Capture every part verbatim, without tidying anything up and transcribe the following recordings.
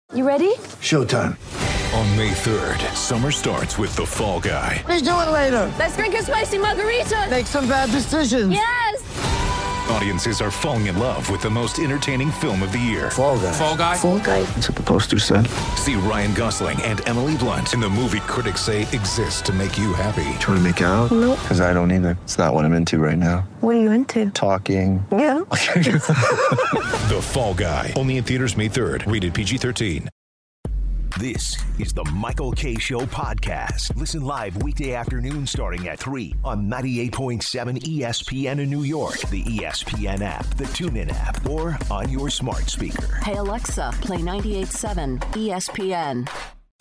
You ready? Showtime. On May third, summer starts with The Fall Guy. Let's do it later. Let's drink a spicy margarita. Make some bad decisions. Yes! Audiences are falling in love with the most entertaining film of the year. Fall Guy. Fall Guy? Fall Guy. That's what the poster said. See Ryan Gosling and Emily Blunt in the movie critics say exists to make you happy. Trying to make it out? Nope. Because I don't either. It's not what I'm into right now. What are you into? Talking. Yeah. The Fall Guy. Only in theaters May third. Rated P G thirteen. This is the Michael Kay Show podcast. Listen live weekday afternoon starting at three on ninety-eight point seven E S P N in New York, the E S P N app, the TuneIn app, or on your smart speaker. Hey, Alexa, play ninety-eight point seven E S P N.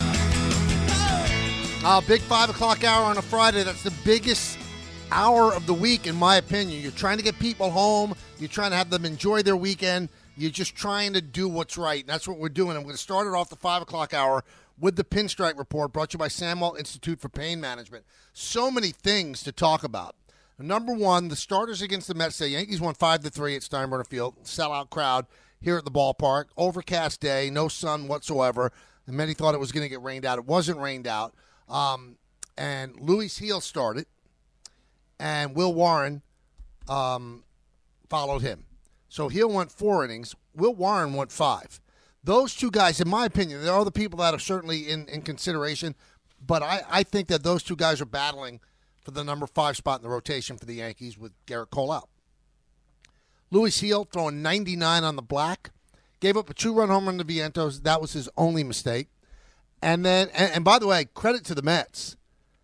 Uh, big five o'clock hour on a Friday. That's the biggest hour of the week, in my opinion. You're trying to get people home. You're trying to have them enjoy their weekend. You're just trying to do what's right. And that's what we're doing. I'm going to start it off the five o'clock hour with the Pinstripe Report, brought to you by Samwell Institute for Pain Management. So many things to talk about. Number one, the starters against the Mets. The Yankees won five to three at Steinbrenner Field. Sellout crowd here at the ballpark. Overcast day, no sun whatsoever. And many thought it was going to get rained out. It wasn't rained out. Um, and Luis Heel started, and Will Warren um, followed him. So Hill went four innings. Will Warren went five. Those two guys, in my opinion, there are other people that are certainly in, in consideration, but I, I think that those two guys are battling for the number five spot in the rotation for the Yankees with Garrett Cole out. Luis Hill throwing ninety-nine on the black. Gave up a two-run home run to Vientos. That was his only mistake. And then, and, and by the way, credit to the Mets.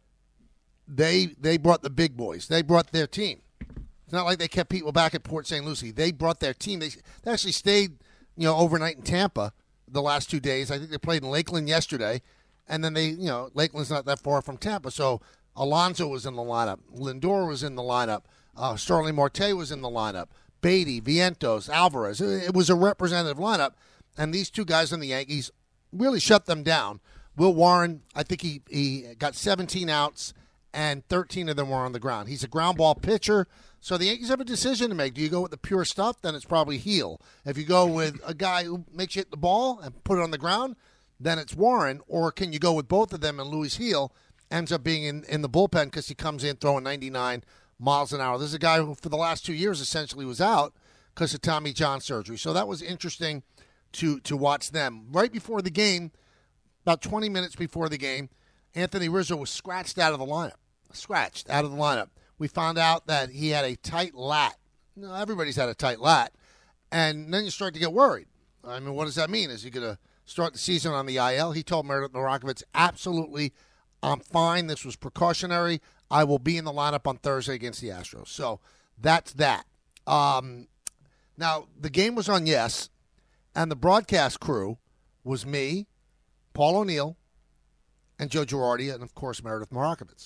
They they brought the big boys. They brought their team. It's not like they kept people back at Port Saint Lucie. They brought their team. They, they actually stayed, you know, overnight in Tampa the last two days. I think they played in Lakeland yesterday, and then they, you know, Lakeland's not that far from Tampa. So Alonso was in the lineup. Lindor was in the lineup. Uh, Starling Marte was in the lineup. Beatty, Vientos, Alvarez. It, it was a representative lineup, and these two guys on the Yankees really shut them down. Will Warren, I think he, he got seventeen outs, and thirteen of them were on the ground. He's a ground ball pitcher. So the Yankees have a decision to make. Do you go with the pure stuff? Then it's probably Heel. If you go with a guy who makes you hit the ball and put it on the ground, then it's Warren. Or can you go with both of them, and Luis Heel ends up being in, in the bullpen because he comes in throwing ninety-nine miles an hour. This is a guy who for the last two years essentially was out because of Tommy John surgery. So that was interesting to, to watch them. Right before the game, about twenty minutes before the game, Anthony Rizzo was scratched out of the lineup. Scratched out of the lineup. We found out that he had a tight lat. You know, everybody's had a tight lat. And then you start to get worried. I mean, what does that mean? Is he going to start the season on the I L? He told Meredith Marakovitz, absolutely, I'm fine. This was precautionary. I will be in the lineup on Thursday against the Astros. So that's that. Um, now, the game was on Yes, and the broadcast crew was me, Paul O'Neill, and Joe Girardi, and, of course, Meredith Marakovitz.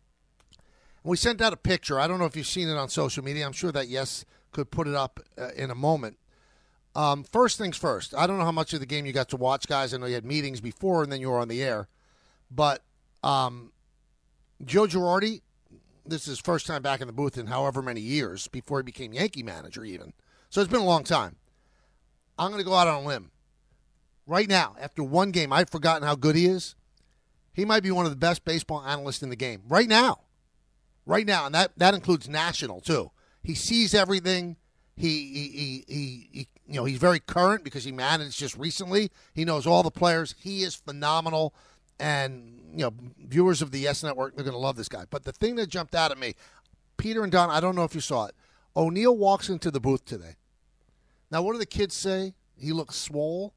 We sent out a picture. I don't know if you've seen it on social media. I'm sure that Yes could put it up uh, in a moment. Um, first things first. I don't know how much of the game you got to watch, guys. I know you had meetings before and then you were on the air. But um, Joe Girardi, this is his first time back in the booth in however many years, before he became Yankee manager even. So it's been a long time. I'm going to go out on a limb. Right now, after one game, I've forgotten how good he is. He might be one of the best baseball analysts in the game. Right now. Right now, and that, that includes national too. He sees everything. He, he he he he you know he's very current because he managed just recently. He knows all the players. He is phenomenal, and you know viewers of the Yes Network, they're going to love this guy. But the thing that jumped out at me, Peter and Don, I don't know if you saw it. O'Neill walks into the booth today. Now, what do the kids say? He looks swole.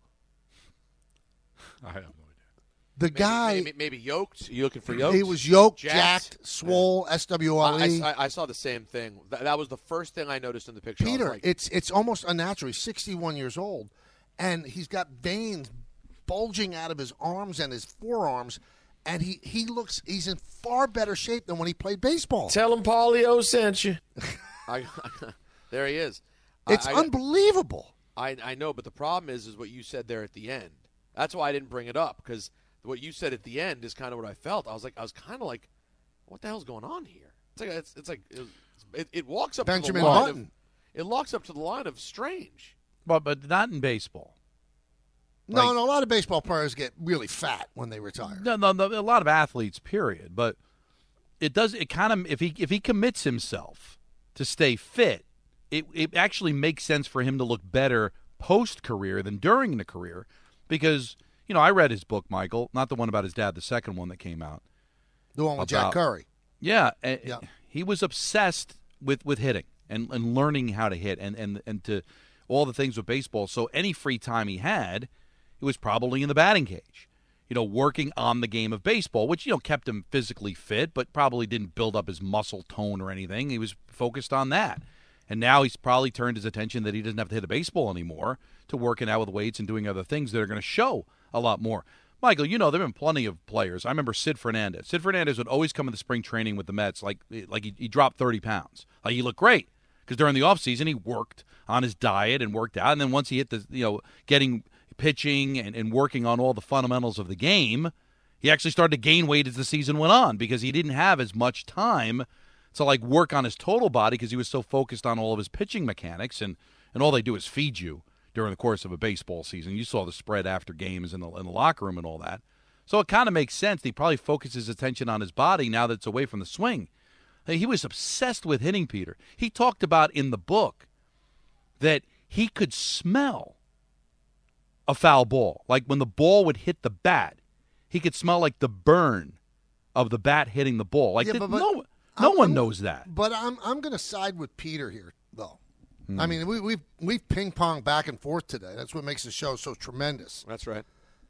I have no idea. The maybe, guy, maybe, maybe yoked. You looking for yoked? He was yoked, jacked, jacked swole, S W L E. I, I, I saw the same thing. That, that was the first thing I noticed in the picture. Peter, like, it's it's almost unnatural. He's sixty-one years old, and he's got veins bulging out of his arms and his forearms, and he, he looks he's in far better shape than when he played baseball. Tell him Paulio sent you. I, there he is. It's I, unbelievable. I I know, but the problem is, is what you said there at the end. That's why I didn't bring it up, because what you said at the end is kind of what I felt. I was like, I was kind of like, what the hell's going on here? It's like it's, it's like it, it walks up Benjamin to the line Button. of, it walks up to the line of strange. But but not in baseball. No, Like- no, a lot of baseball players get really fat when they retire. No, no, no, a lot of athletes, period. But it does. It kind of if he if he commits himself to stay fit, it it actually makes sense for him to look better post career than during the career, because you know I read his book, Michael, not the one about his dad, the second one that came out. The one with about- Jack Curry. Yeah, and Yeah. he was obsessed with, with hitting and, and learning how to hit and, and, and to all the things with baseball. So any free time he had, it was probably in the batting cage, you know, working on the game of baseball, which, you know, kept him physically fit, but probably didn't build up his muscle tone or anything. He was focused on that. And now he's probably turned his attention that he doesn't have to hit a baseball anymore to working out with weights and doing other things that are going to show a lot more. Michael, you know, there have been plenty of players. I remember Sid Fernandez. Sid Fernandez would always come into spring training with the Mets like like he, he dropped thirty pounds. Like he looked great because during the offseason he worked on his diet and worked out. And then once he hit the, you know, getting pitching and, and working on all the fundamentals of the game, he actually started to gain weight as the season went on because he didn't have as much time to like work on his total body because he was so focused on all of his pitching mechanics. And, and all they do is feed you during the course of a baseball season. You saw the spread after games in the, in the locker room and all that. So it kind of makes sense. He probably focuses attention on his body now that it's away from the swing. He was obsessed with hitting, Peter. He talked about in the book that he could smell a foul ball. Like when the ball would hit the bat, he could smell like the burn of the bat hitting the ball. Like Yeah, th- but- but no, no I'm- one I'm- knows that. But I'm I'm going to side with Peter here, though. Hmm. I mean, we, we've we've ping ponged back and forth today. That's what makes the show so tremendous. That's right.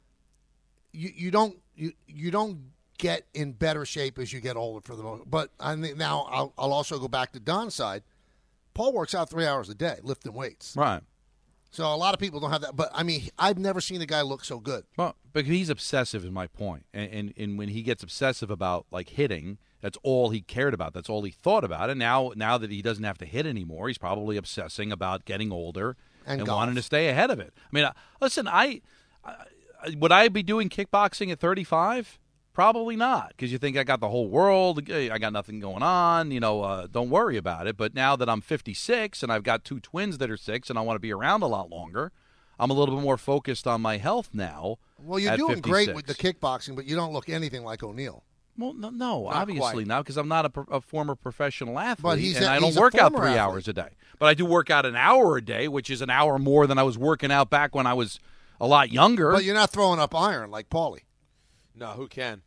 You you don't you you don't get in better shape as you get older for the most. But I mean, now I'll I'll also go back to Don's side. Paul works out three hours a day lifting weights. Right. So a lot of people don't have that. But I mean, I've never seen a guy look so good. Well, because he's obsessive is my point. And, and and when he gets obsessive about like hitting, that's all he cared about. That's all he thought about. And now now that he doesn't have to hit anymore, he's probably obsessing about getting older And and, golf. wanting to stay ahead of it. I mean, uh, listen, I, I would I be doing kickboxing at thirty-five? Probably not, because you think I got the whole world, I got nothing going on, you know, uh, don't worry about it. But now that I'm fifty-six and I've got two twins that are six and I want to be around a lot longer, I'm a little bit more focused on my health now. Well, you're at doing fifty-six. great with the kickboxing, but you don't look anything like O'Neal. Well, no, no Not obviously quite. not, because I'm not a, pro- a former professional athlete, But he's and a- I don't he's a work out former three athlete. hours a day. But I do work out an hour a day, which is an hour more than I was working out back when I was a lot younger. But you're not throwing up iron like Paulie. No, who can?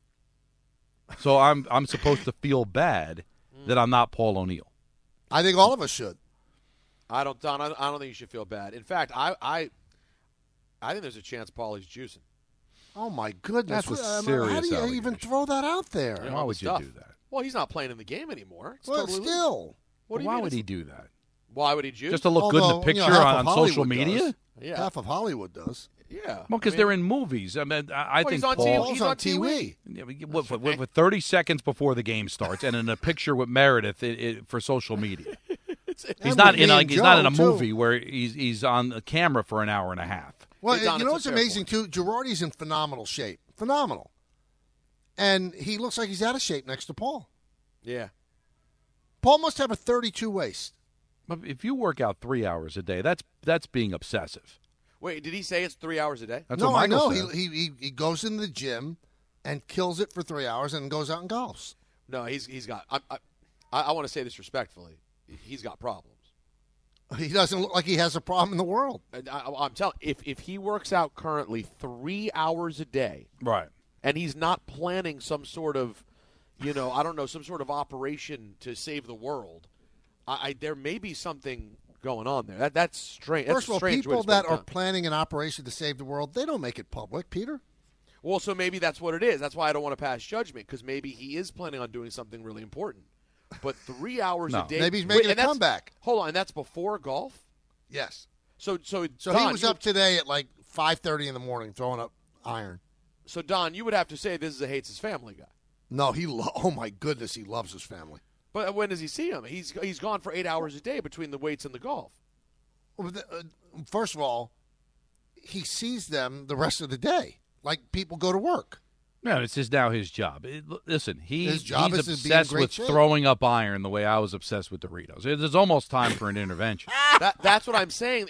So I'm I'm supposed to feel bad that I'm not Paul O'Neill. I think all of us should. I don't, Don. I don't, I don't think you should feel bad. In fact, I, I, I think there's a chance Paulie's juicing. Oh my goodness! That's a What- I mean, serious How do you even allegation. throw that out there? You know, Why the would you stuff. do that? Well, he's not playing in the game anymore. It's Well, totally still. What do you Why mean would it's- he do that? Why would he juice? Just to look good in Although, the you know, picture half on, of on social Hollywood media? does. Yeah. Half of Hollywood does. Yeah. Well, I because mean, they're in movies. I mean, I, I well, think he's on Paul. T V. Paul's He's on on T V. T V. Yeah, we get- what, what, what, thirty seconds before the game starts, and in a picture with Meredith it, it, for social media. He's And not with in me a, and he's not in a Joe, too. movie where he's he's on the camera for an hour and a half. Well, Hey, Don, you know it's what's a fair amazing too? Girardi's in phenomenal shape. Phenomenal. And he looks like he's out of shape next to Paul. Yeah. Paul must have a thirty-two waist. But if you work out three hours a day, that's that's being obsessive. Wait, did he say it's three hours a day? That's no, what I Michael know. said. He, he he he goes in the gym and kills it for three hours and goes out and golfs. No, he's he's got. I I, I want to say this respectfully. He's got problems. He doesn't look like he has a problem in the world. And I, I'm telling. If if he works out currently three hours a day, Right. and he's not planning some sort of, you know, I don't know, some sort of operation to save the world, I, I there may be something going on there. That that's strange. That's First of a all, strange way people to spend that are time. planning an operation to save the world, they don't make it public, Peter. Well, so maybe that's what it is. That's why I don't want to pass judgment, because maybe he is planning on doing something really important. But three hours No. a day. Maybe he's making Wait, a and that's- comeback. Hold on, and that's before golf. Yes. So so So Don, he was you up would- today at like five thirty in the morning throwing up iron. So Don, you would have to say this is a hates his family guy. No, he. Lo- oh my goodness, he loves his family. But when does he see him? He's he's gone for eight hours a day between the weights and the golf. Well, the- uh, First of all, he sees them the rest of the day, like people go to work. No, it's just now his job. It- l- listen, he, His job he's is to be in obsessed great with shape. throwing up iron the way I was obsessed with Doritos. It is almost time for an intervention. That that's what I'm saying. Is like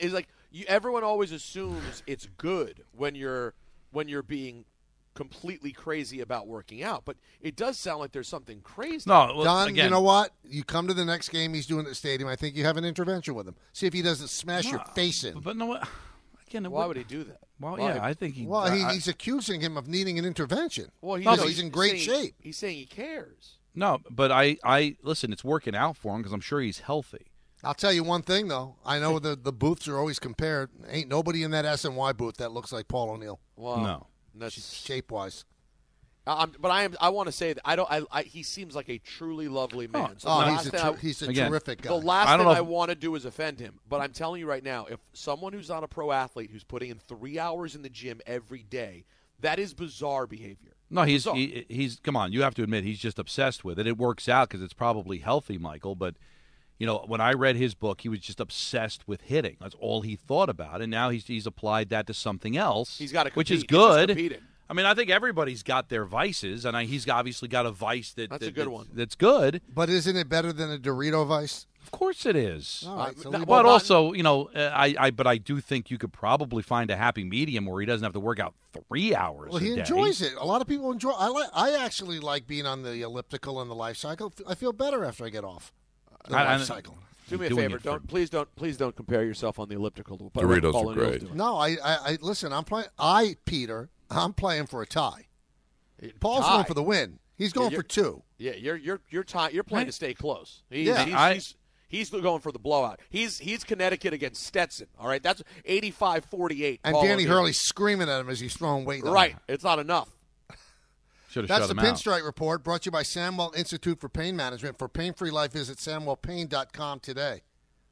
you, everyone always assumes it's good when you're when you're being completely crazy about working out, but it does sound like there's something crazy. No, well, Don, again, you know what? You come to the next game he's doing at the stadium. I think you have an intervention with him. See if he doesn't smash no, your face in. But, but no, what? Again, Why would he do that? Well, Why? yeah, I think he. Well, he, I, he's accusing him of needing an intervention. Well, he, No, no, he's in great saying, shape. He's saying he cares. no, but I, I listen. It's working out for him because I'm sure he's healthy. I'll tell you one thing, though. I know the, the booths are always compared. Ain't nobody in that S N Y booth that looks like Paul O'Neill, Well, No. that's shape-wise. I'm, but I am. I want to say that I don't. I, I. He seems like a truly lovely man. So Oh, the he's last a, thing ter- I- he's a Again, terrific guy. The last I don't thing know I if- want to do is offend him, but I'm telling you right now, if someone who's not a pro athlete who's putting in three hours in the gym every day, that is bizarre behavior. No, he's Bizarre. he, he's. Come on, you have to admit he's just obsessed with it. It works out because it's probably healthy, Michael. But you know, when I read his book, he was just obsessed with hitting. That's all he thought about, and now he's he's applied that to something else. He's got to which is compete. He's just good. competing. I mean, I think everybody's got their vices, and I, he's obviously got a vice that That's a that- good that's, one. That's good. But isn't it better than a Dorito Vice? Of course, it is. All right, Uh, so no, leave well, But not- also, you know, uh, I, I, but I do think you could probably find a happy medium where he doesn't have to work out three hours. Well, he a day. enjoys it. A lot of people enjoy. I like. I actually like being on the elliptical and the life cycle. I feel better after I get off the I- I- life cycle. Do me a Doing favor. it for- Don't please don't please don't compare yourself on the elliptical. To what Doritos Paul are O'Neill's great. doing. No, I, I, I listen. I'm playing. I, Peter, I'm playing for a tie. Paul's Tie. going for the win. He's going Yeah, for two. Yeah, you're you're you're ty- you're playing Right. to stay close. He's, Yeah, he's, I- he's he's going for the blowout. He's he's Connecticut against Stetson. All right, that's eighty-five forty-eight. And Paul Danny O'Neill. Hurley's screaming at him as he's throwing weight. on Right, him. it's not enough. Should have That's shut the him out. Pinstripe Report, brought to you by Samwell Institute for Pain Management. For pain-free life, visit samwell pain dot com today.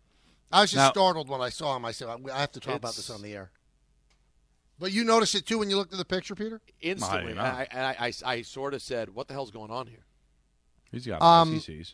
I was just Now- startled when I saw him. I said, I have to talk about It's- this on the air. But you noticed it, too, when you looked at the picture, Peter? Instantly, know. I, I, I, I sort of said, "What the hell's going on here?" He's got Um, um, C Cs.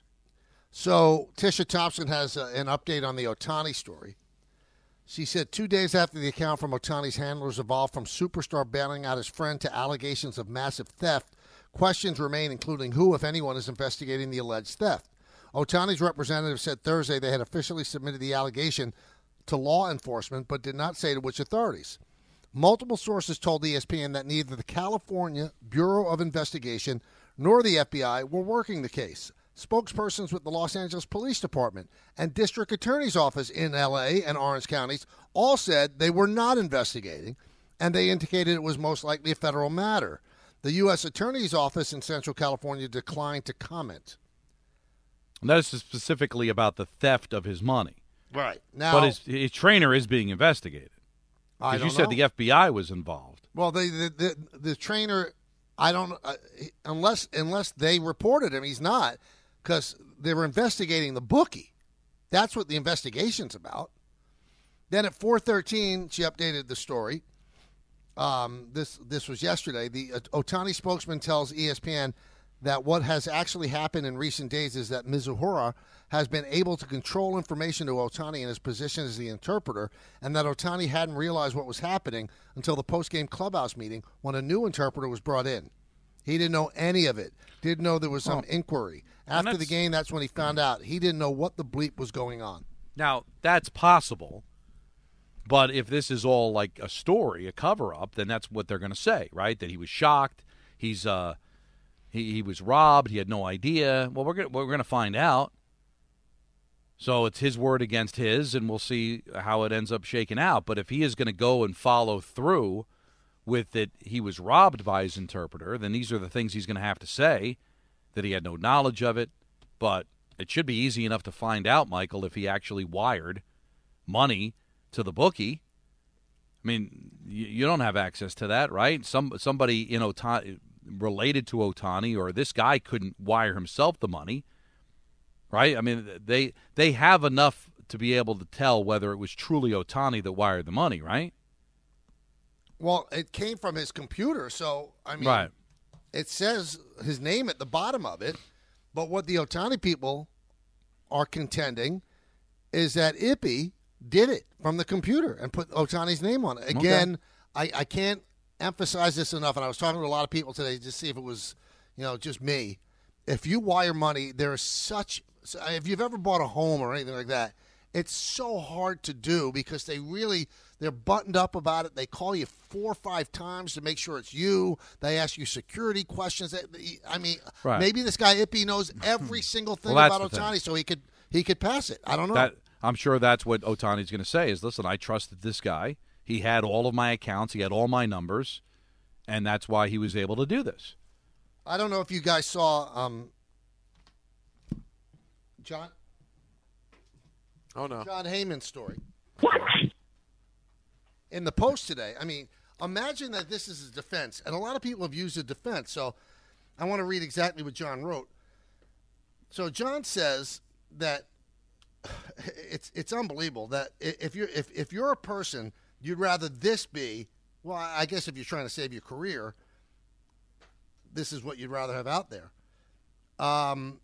So Tisha Thompson has uh, an update on the Ohtani story. She said two days after the account from Ohtani's handlers evolved from superstar bailing out his friend to allegations of massive theft, questions remain, including who, if anyone, is investigating the alleged theft. Ohtani's representative said Thursday they had officially submitted the allegation to law enforcement, but did not say to which authorities. Multiple sources told E S P N that neither the California Bureau of Investigation nor the F B I were working the case. Spokespersons with the Los Angeles Police Department and District Attorney's Office in L A and Orange counties all said they were not investigating, and they indicated it was most likely a federal matter. The U S Attorney's Office in Central California declined to comment. And that is specifically about the theft of his money. Right. Now, But his, his trainer is being investigated. I Because don't you said know. the F B I was involved. Well, the the the, the trainer, I don't uh, unless unless they reported him, he's not, because they were investigating the bookie. That's what the investigation's about. Then at four thirteen, she updated the story. Um, this this was yesterday. The uh, Ohtani spokesman tells E S P N that what has actually happened in recent days is that Mizuhara has been able to control information to Ohtani in his position as the interpreter, and that Ohtani hadn't realized what was happening until the post-game clubhouse meeting when a new interpreter was brought in. He didn't know any of it, didn't know there was some Well, inquiry. and After the that's- game, that's when he found out. He didn't know what the bleep was going on. Now, that's possible. But if this is all like a story, a cover-up, then that's what they're going to say, right? That he was shocked. He's uh, he, he was robbed. He had no idea. Well, we're gonna, we're going to find out. So it's his word against his, and we'll see how it ends up shaking out. But if he is going to go and follow through with it, he was robbed by his interpreter, then these are the things he's going to have to say, that he had no knowledge of it. But it should be easy enough to find out, Michael, if he actually wired money to the bookie. I mean, you, you don't have access to that, right? Some somebody in Ohtani, related to Ohtani, or this guy couldn't wire himself the money, right? I mean, they they have enough to be able to tell whether it was truly Ohtani that wired the money, right? Well, it came from his computer, so, I mean, Right. it says his name at the bottom of it. But what the Ohtani people are contending is that Ippy did it from the computer and put Ohtani's name on it. Again, I, I can't emphasize this enough, and I was talking to a lot of people today to see if it was, you know, just me. If you wire money, there is such – if you've ever bought a home or anything like that, It's so hard to do because they really, they're buttoned up about it. They call you four or five times to make sure it's you. They ask you security questions. I mean, right. maybe this guy Ippy knows every single thing well, about Ohtani, so he could he could pass it. I don't know. That, I'm sure that's what Ohtani's going to say is, listen, I trusted this guy. He had all of my accounts. He had all my numbers, and that's why he was able to do this. I don't know if you guys saw um, John. Oh, no. John Heyman's story. In the Post today, I mean, imagine that this is his defense, and a lot of people have used the defense, so I want to read exactly what John wrote. So John says that it's it's unbelievable that if you're, if, if you're a person, you'd rather this be, well, I guess if you're trying to save your career, this is what you'd rather have out there. Um,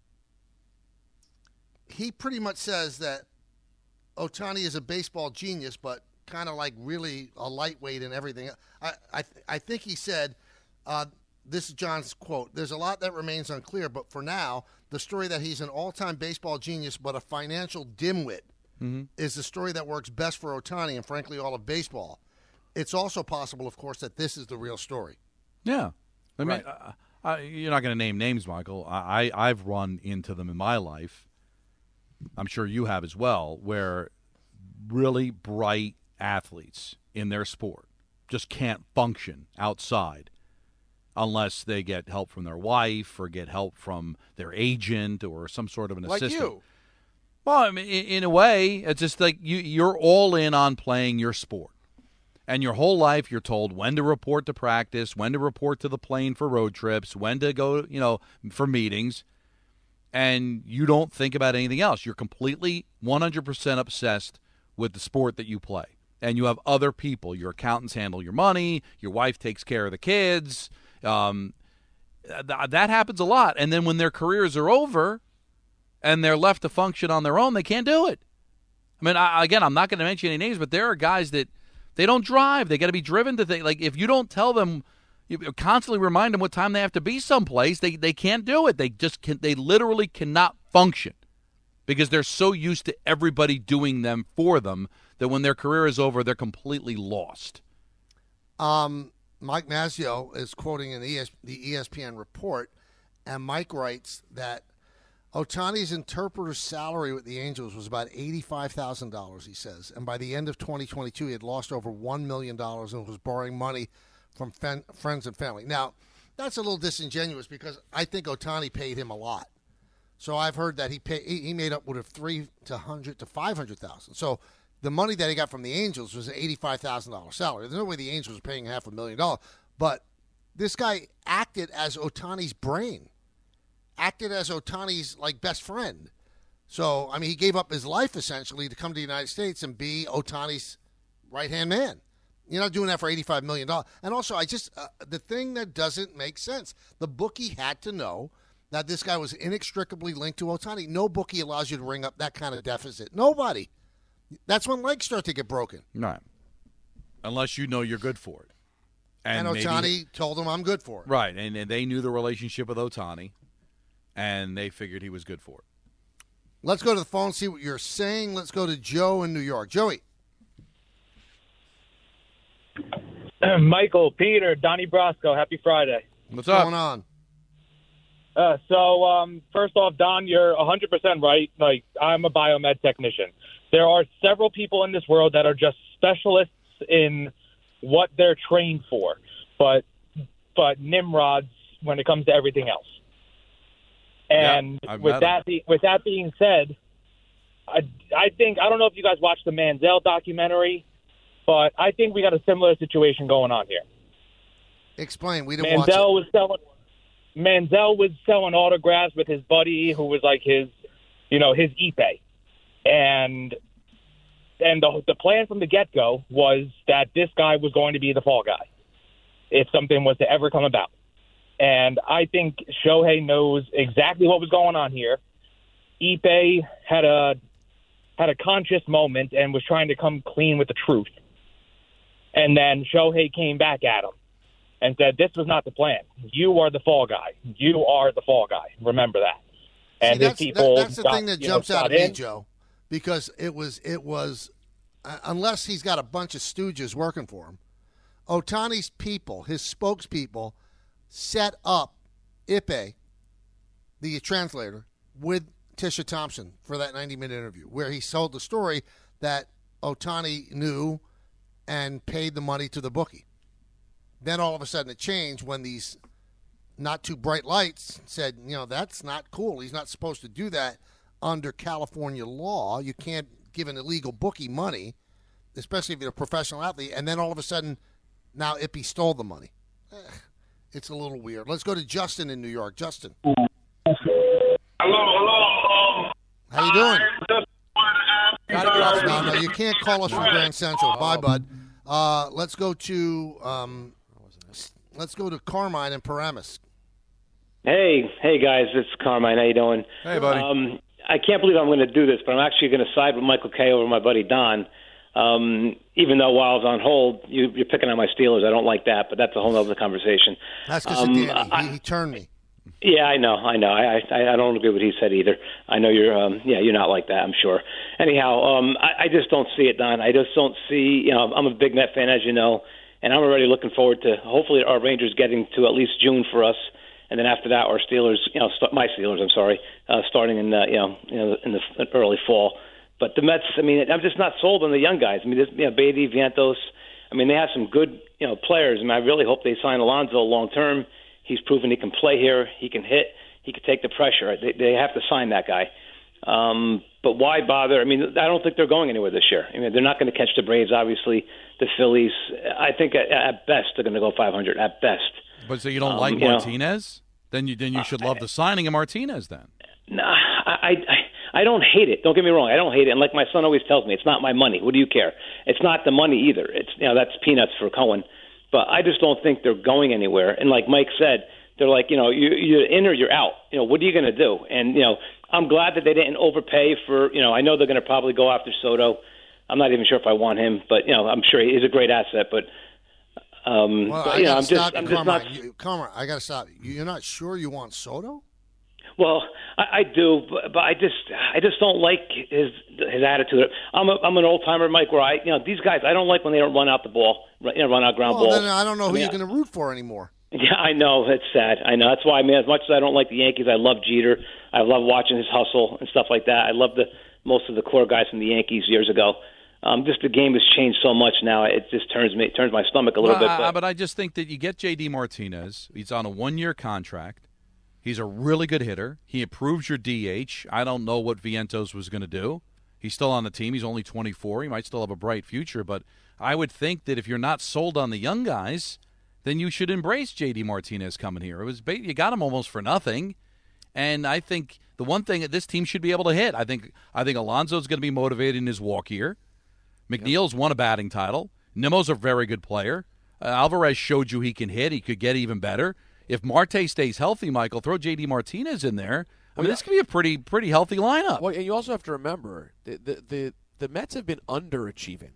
he pretty much says that Ohtani is a baseball genius, but kind of like really a lightweight and everything. I I, I think he said, uh, this is John's quote, there's a lot that remains unclear, but for now, the story that he's an all-time baseball genius but a financial dimwit mm-hmm. is the story that works best for Ohtani and, frankly, all of baseball. It's also possible, of course, that this is the real story. Yeah. I mean, right. uh, uh, you're not going to name names, Michael. I, I, I've run into them in my life. I'm sure you have as well, where really bright athletes in their sport just can't function outside unless they get help from their wife or get help from their agent or some sort of an like assistant. You. Well, I mean, in, in a way, it's just like you, you're all in on playing your sport. And your whole life you're told when to report to practice, when to report to the plane for road trips, when to go, you know, for meetings. And you don't think about anything else. You're completely one hundred percent obsessed with the sport that you play. And you have other people. Your accountants handle your money. Your wife takes care of the kids. Um, th- that happens a lot. And then when their careers are over and they're left to function on their own, they can't do it. I mean, I, again, I'm not going to mention any names, but there are guys that they don't drive. They got to be driven to think. Like, if you don't tell them, you constantly remind them what time they have to be someplace, they they can't do it. They just can. They literally cannot function because they're so used to everybody doing them for them that when their career is over, they're completely lost. Um, Mike Mazzeo is quoting in the, ES, the E S P N report, and Mike writes that Ohtani's interpreter's salary with the Angels was about eighty-five thousand dollars, he says. And by the end of twenty twenty-two, he had lost over one million dollars and was borrowing money from fen- friends and family. Now, that's a little disingenuous because I think Ohtani paid him a lot. So I've heard that he paid, he, he made up with a three to hundred to five hundred thousand. So the money that he got from the Angels was an eighty-five thousand dollars salary. There's no way the Angels were paying half a million dollars. But this guy acted as Ohtani's brain, acted as Ohtani's, like, best friend. So, I mean, he gave up his life, essentially, to come to the United States and be Ohtani's right-hand man. You're not doing that for eighty-five million dollars. And also, I just, uh, the thing that doesn't make sense, the bookie had to know that this guy was inextricably linked to Ohtani. No bookie allows you to ring up that kind of deficit. Nobody. That's when legs start to get broken. Right. Unless you know you're good for it. And, and Ohtani maybe, told him, I'm good for it. Right. And, and they knew the relationship with Ohtani, and they figured he was good for it. Let's go to the phone, see what you're saying. Let's go to Joe in New York. Joey. Michael, Peter, Donnie Brasco, happy Friday. What's, What's up? going on? Uh, so, um, first off, Don, you're one hundred percent right. Like, I'm a biomed technician. There are several people in this world that are just specialists in what they're trained for, but but Nimrods when it comes to everything else. And yeah, with that be, with that being said, I I think I don't know if you guys watched the Manziel documentary, but I think we got a similar situation going on here. Explain. We didn't Manziel watch it. was selling Manziel was selling autographs with his buddy who was like his, you know, his Ipe. And and the the plan from the get-go was that this guy was going to be the fall guy if something was to ever come about. And I think Shohei knows exactly what was going on here. Ipe had a had a conscious moment and was trying to come clean with the truth. And then Shohei came back at him and said, this was not the plan. You are the fall guy. You are the fall guy. Remember that. And See, his that's, people that, that's the got, thing that you jumps know, out at in. me, Joe. because it was it was uh, unless he's got a bunch of stooges working for him. Ohtani's people, his spokespeople, set up Ipe, the translator, with Tisha Thompson for that ninety-minute interview, where he told the story that Ohtani knew and paid the money to the bookie. Then all of a sudden it changed when these not too bright lights said, you know, that's not cool. He's not supposed to do that under California law. You can't give an illegal bookie money, especially if you're a professional athlete. And then all of a sudden, now Ippy stole the money. Eh, it's a little weird. Let's go to Justin in New York. Justin. Hello, hello. How you doing? No, no, you can't call us from Grand Central. Bye, bud. Uh, let's go to um, let's go to Carmine and Paramus. Hey, hey guys, it's Carmine. How you doing? Hey, buddy. Um, I can't believe I'm going to do this, but I'm actually going to side with Michael Kay over my buddy Don. Um, even though while I was on hold, you, you're picking on my Steelers. I don't like that, but that's a whole other conversation. That's because um, of Danny. I, He, he turned me. Yeah, I know, I know. I, I I don't agree with what he said either. I know you're, um, yeah, you're not like that, I'm sure. Anyhow, um, I, I just don't see it, Don. I just don't see. You know, I'm a big Met fan, as you know, and I'm already looking forward to hopefully our Rangers getting to at least June for us, and then after that, our Steelers, you know, st- my Steelers, I'm sorry, uh, starting in the, you know, you know, in the early fall. But the Mets, I mean, I'm just not sold on the young guys. I mean, this, you know, Beatty, Vientos. I mean, they have some good, you know, players. I mean, I really hope they sign Alonso long term. He's proven he can play here. He can hit. He can take the pressure. They, they have to sign that guy. Um, but why bother? I mean, I don't think they're going anywhere this year. I mean, they're not going to catch the Braves, obviously, the Phillies. I think at, at best they're going to go five hundred, at best. But so you don't um, like you Martinez? Know, then you then you should love the signing of Martinez then. No, nah, I, I I don't hate it. Don't get me wrong. I don't hate it. And like my son always tells me, it's not my money. What do you care? It's not the money either. It's, you know, that's peanuts for Cohen. But I just don't think they're going anywhere. And like Mike said, they're like, you know, you, you're in or you're out. You know, what are you going to do? And, you know, I'm glad that they didn't overpay for, you know, I know they're going to probably go after Soto. I'm not even sure if I want him, but, you know, I'm sure he's a great asset. But, um, well, but, I you know, I'm stop just, I'm you, just Carmine. not. You, Carmine, I got to stop you. You're not sure you want Soto? Well, I, I do, but, but I just, I just don't like his his attitude. I'm a, I'm an old timer, Mike. Where I, you know, these guys, I don't like when they don't run out the ball, you know, run out ground well, balls. Then I don't know I who mean, you're going to root for anymore. Yeah, I know. It's sad. I know. That's why, I mean, as much as I don't like the Yankees, I love Jeter. I love watching his hustle and stuff like that. I love the most of the core guys from the Yankees years ago. Um, just the game has changed so much now. It just turns me, it turns my stomach a little well, bit. But. I, but I just think that you get J D Martinez. He's on a one-year contract. He's a really good hitter. He improves your D H. I don't know what Vientos was going to do. He's still on the team. He's only twenty-four. He might still have a bright future. But I would think that if you're not sold on the young guys, then you should embrace J D Martinez coming here. It was you got him almost for nothing. And I think the one thing that this team should be able to hit, I think I think Alonso's going to be motivated in his walk here. McNeil's won a batting title. Nimmo's a very good player. Uh, Alvarez showed you he can hit. He could get even better. If Marte stays healthy, Michael, throw J D Martinez in there. I mean, Well, this could be a pretty pretty healthy lineup. Well, and you also have to remember the the the, the Mets have been underachieving,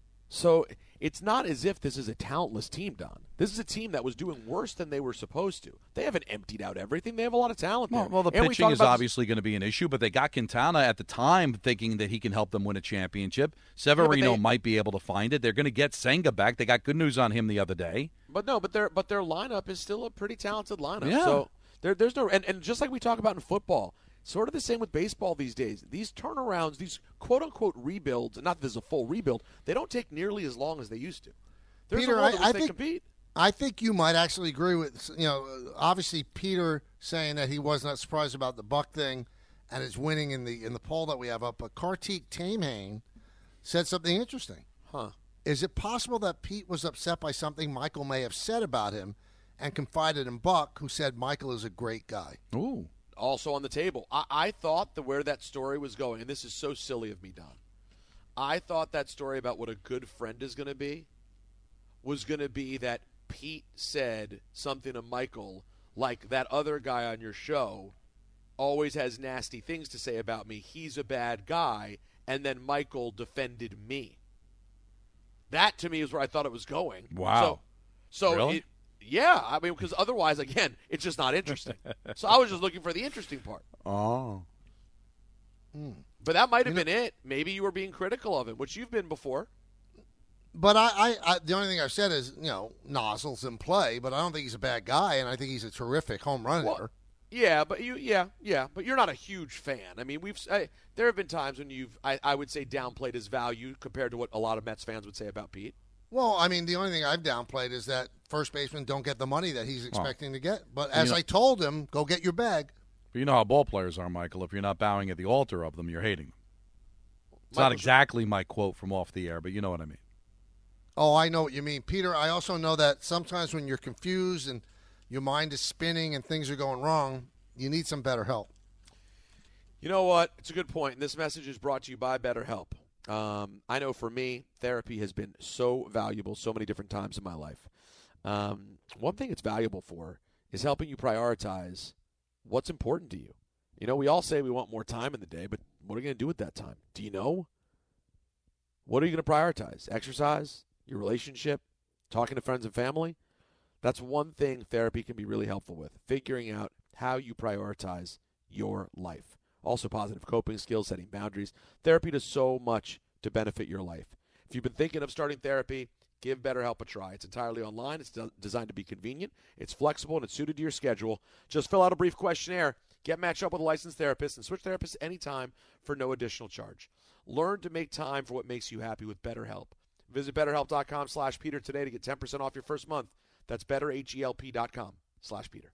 so it's not as if this is a talentless team, Don. This is a team that was doing worse than they were supposed to. They haven't emptied out everything. They have a lot of talent there. Well, well the And we pitching talk is about obviously going to be an issue, but they got Quintana at the time thinking that he can help them win a championship. Yeah, Severino they, might be able to find it. They're going to get Senga back. They got good news on him the other day. But no, but their but their lineup is still a pretty talented lineup. Yeah. So there, there's no and, and just like we talk about in football, sort of the same with baseball these days. These turnarounds, these quote unquote rebuilds, not that there's a full rebuild, they don't take nearly as long as they used to. There's Peter, a world I, in which I they think compete. I think you might actually agree with, you know, obviously Peter saying that he was not surprised about the Buck thing and his winning in the in the poll that we have up. But Kartik Tamehane said something interesting. Huh. Is it possible that Pete was upset by something Michael may have said about him and confided in Buck, who said Michael is a great guy? Ooh. Also on the table. I, I thought that where that story was going, and this is so silly of me, Don, I thought that story about what a good friend is going to be was going to be that Pete said something to Michael like, that other guy on your show always has nasty things to say about me. He's a bad guy. And then Michael defended me. That, to me, is where I thought it was going. Wow. So, so really? it, yeah, I mean, because otherwise, again, it's just not interesting. So I was just looking for the interesting part. Oh. Hmm. But that might have been it. Maybe you were being critical of him, which you've been before. But I, I, I, the only thing I've said is, you know, nozzles in play, but I don't think he's a bad guy, and I think he's a terrific home run Well, hitter. Yeah, but you, yeah, yeah, but you're not a huge fan. I mean, we've I, there have been times when you've, I, I would say, downplayed his value compared to what a lot of Mets fans would say about Pete. Well, I mean, the only thing I've downplayed is that first basemen don't get the money that he's expecting to get. But as know- I told him, go get your bag. But you know how ball players are, Michael. If you're not bowing at the altar of them, you're hating them. It's not Michael- exactly my quote from off the air, but you know what I mean. Oh, I know what you mean. Peter, I also know that sometimes when you're confused and your mind is spinning and things are going wrong, you need some better help. You know what? It's a good point, and this message is brought to you by BetterHelp. Um, I know for me, therapy has been so valuable so many different times in my life. Um, one thing it's valuable for is helping you prioritize what's important to you. You know, we all say we want more time in the day, but what are you going to do with that time? Do you know? What are you going to prioritize? Exercise? Your relationship? Talking to friends and family? That's one thing therapy can be really helpful with, figuring out how you prioritize your life. Also positive coping skills, setting boundaries. Therapy does so much to benefit your life. If you've been thinking of starting therapy, give BetterHelp a try. It's entirely online. It's de- designed to be convenient. It's flexible, and it's suited to your schedule. Just fill out a brief questionnaire, get matched up with a licensed therapist, and switch therapists anytime for no additional charge. Learn to make time for what makes you happy with BetterHelp. Visit BetterHelp.com slash Peter today to get ten percent off your first month. That's BetterHelp.com slash Peter.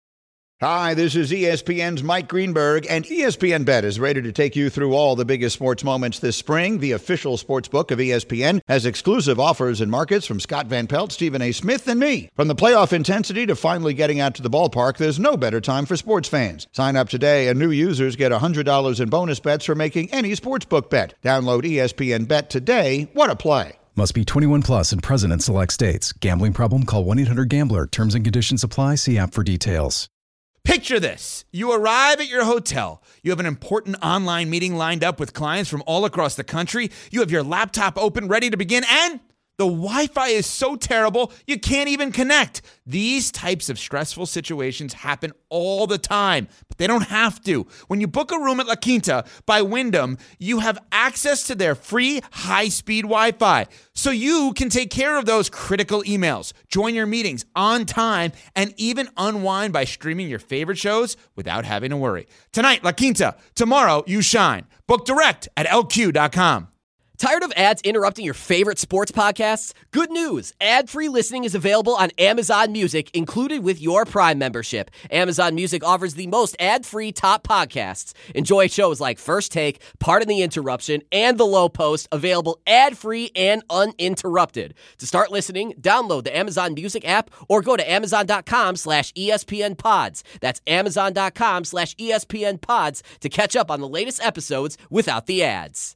Hi, this is E S P N's Mike Greenberg, and E S P N Bet is ready to take you through all the biggest sports moments this spring. The official sports book of E S P N has exclusive offers and markets from Scott Van Pelt, Stephen A. Smith, and me. From the playoff intensity to finally getting out to the ballpark, there's no better time for sports fans. Sign up today, and new users get one hundred dollars in bonus bets for making any sportsbook bet. Download E S P N Bet today. What a play. Must be twenty-one plus and present in select states. Gambling problem? Call one eight hundred gambler. Terms and conditions apply. See app for details. Picture this. You arrive at your hotel. You have an important online meeting lined up with clients from all across the country. You have your laptop open, ready to begin, and the Wi-Fi is so terrible, you can't even connect. These types of stressful situations happen all the time, but they don't have to. When you book a room at La Quinta by Wyndham, you have access to their free high-speed Wi-Fi, so you can take care of those critical emails, join your meetings on time, and even unwind by streaming your favorite shows without having to worry. Tonight, La Quinta. Tomorrow, you shine. Book direct at L Q dot com. Tired of ads interrupting your favorite sports podcasts? Good news! Ad-free listening is available on Amazon Music, included with your Prime membership. Amazon Music offers the most ad-free top podcasts. Enjoy shows like First Take, Pardon the Interruption, and The Low Post, available ad-free and uninterrupted. To start listening, download the Amazon Music app or go to amazon.com slash ESPN pods. That's amazon.com slash ESPN pods to catch up on the latest episodes without the ads.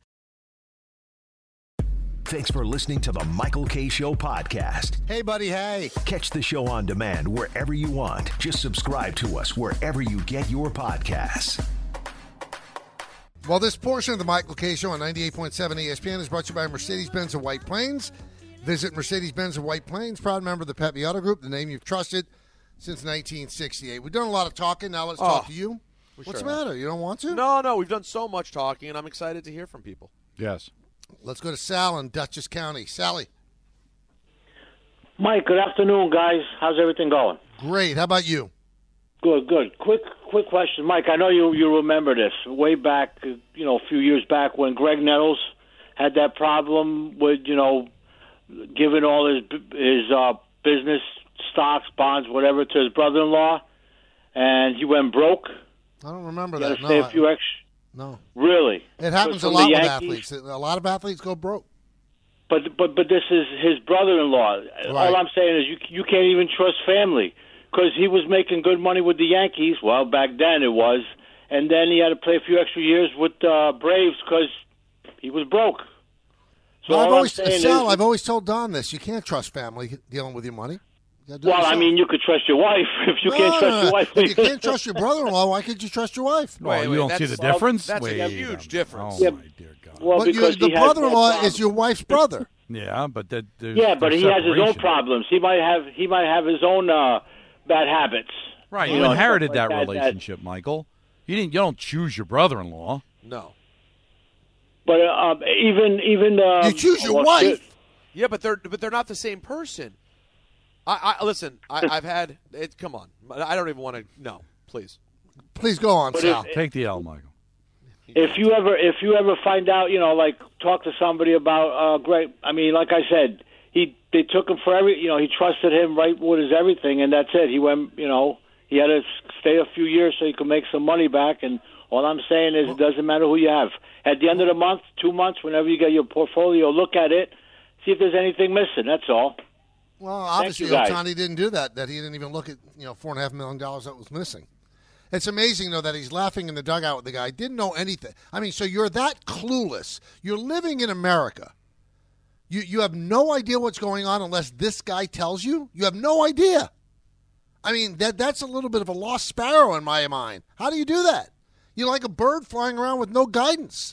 Thanks for listening to the Michael K. Show podcast. Hey, buddy, hey. Catch the show on demand wherever you want. Just subscribe to us wherever you get your podcasts. Well, this portion of the Michael K. Show on ninety-eight point seven E S P N is brought to you by Mercedes-Benz of White Plains. Visit Mercedes-Benz of White Plains, proud member of the Pepe Auto Group, the name you've trusted since nineteen sixty-eight. We've done a lot of talking. Now let's Oh, talk to you. we What's sure the matter? have. You don't want to? No, no, we've done so much talking, and I'm excited to hear from people. Yes. Let's go to Sal in Dutchess County. Sally. Mike, good afternoon, guys. How's everything going? Great. How about you? Good, good. Quick, quick question, Mike. I know you you remember this way back, uh, you know, a few years back when Greg Nettles had that problem with, you know, giving all his his uh, business stocks, bonds, whatever, to his brother-in-law, and he went broke. I don't remember He that. had to No, stay I- a few extra. No. Really? It happens a From lot the with Yankees? athletes. A lot of athletes go broke. But but but this is his brother-in-law. Right. All I'm saying is you you can't even trust family because he was making good money with the Yankees. Well, back then it was, and then he had to play a few extra years with uh, Braves because he was broke. So Well, I've all I'm always, saying Sal, is, I've always told Don this. You can't trust family dealing with your money. You gotta do it well, I yourself. mean, you could trust your wife if you No, can't no, trust no, your no. wife. If you can't trust your brother-in-law, why could you trust your wife? Well, you don't see the that's- difference? That's Wait a a huge minute. difference. Oh, Yeah. my dear God. Well, But you, because the he has brother-in-law that is your wife's brother. Yeah, but that, there's, Yeah, but there's he has his own separation. problems. He might have he might have his own uh, bad habits. Right, You you know, inherited stuff like that that, that- relationship, Michael. You didn't. You don't choose your brother-in-law. No. But uh, even even uh, you choose your well, wife. shit. Yeah, but they're but they're not the same person. I, I listen. I, I've had it. Come on, I don't even want to. No, please. Please go on, But Sal. if- Take the L, Michael. If you ever, if you ever find out, you know, like talk to somebody about uh, Greg. I mean, like I said, he they took him for every, you know, he trusted him right with his everything, and that's it. He went, you know, he had to stay a few years so he could make some money back. And all I'm saying is, it doesn't matter who you have. At the end of the month, two months, whenever you get your portfolio, look at it, see if there's anything missing. That's all. Well, obviously, you, guys. Ohtani didn't do that. That he didn't even look at you know four and a half million dollars that was missing. It's amazing though that he's laughing in the dugout with the guy. Didn't know anything. I mean, so you're that clueless. You're living in America. You you have no idea what's going on unless this guy tells you. You have no idea. I mean, that that's a little bit of a lost sparrow in my mind. How do you do that? You're like a bird flying around with no guidance.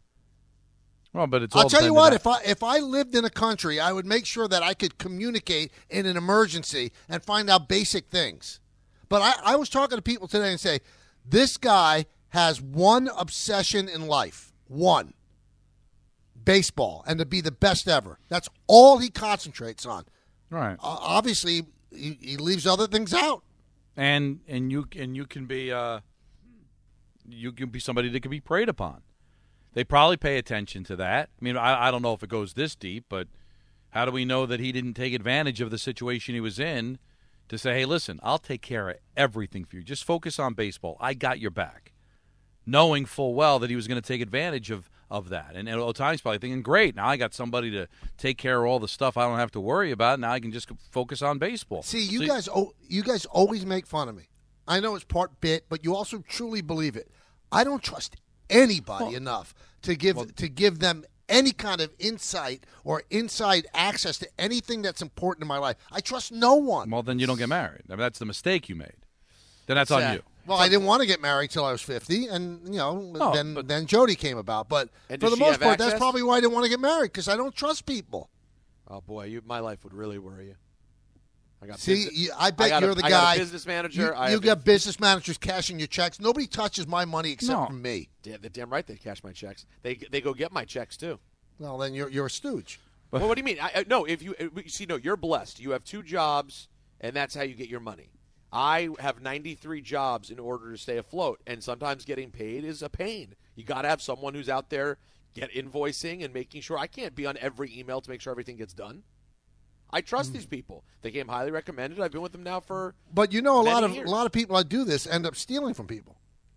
Well, but it's. I'll all tell you dependent what. on- If I if I lived in a country, I would make sure that I could communicate in an emergency and find out basic things. But I, I was talking to people today and say, this guy has one obsession in life. One. Baseball. And to be the best ever. That's all he concentrates on. Right. Uh, obviously, he, he leaves other things out. and and you and you can be uh, you can be somebody that can be preyed upon. They probably pay attention to that. I mean, I, I don't know if it goes this deep, but how do we know that he didn't take advantage of the situation he was in to say, hey, listen, I'll take care of everything for you. Just focus on baseball. I got your back. Knowing full well that he was going to take advantage of, of that. And, and Ohtani's probably thinking, great, now I got somebody to take care of all the stuff I don't have to worry about. Now I can just focus on baseball. See, you So guys, oh, you guys always make fun of me. I know it's part bit, but you also truly believe it. I don't trust anybody Well- enough to give to give them any kind of insight or inside access to anything that's important in my life. I trust no one. Well, then you don't get married. I mean, that's the mistake you made. Then that's on you. Well, I didn't want to get married till I was fifty, and you know, No, then then Jody came about. But And for does the she most have part, that's access? probably why I didn't want to get married, because I don't trust people. Oh boy, you, my life would really worry you. I got See, business- you, I bet got a- you're the I got guy. a business manager. You, I you have got business managers cashing your checks. Nobody touches my money except No. for me. Yeah, they're damn right they cash my checks. They they go get my checks too. Well, then you're you're a stooge. Well, what do you mean? I, I, no, if you uh, see, no, you're blessed. You have two jobs, and that's how you get your money. I have ninety-three jobs in order to stay afloat, and sometimes getting paid is a pain. You got to have someone who's out there get invoicing and making sure. I can't be on every email to make sure everything gets done. I trust these people. They came highly recommended. I've been with them now for. But you know, a lot many of years. a lot of people that do this end up stealing from people.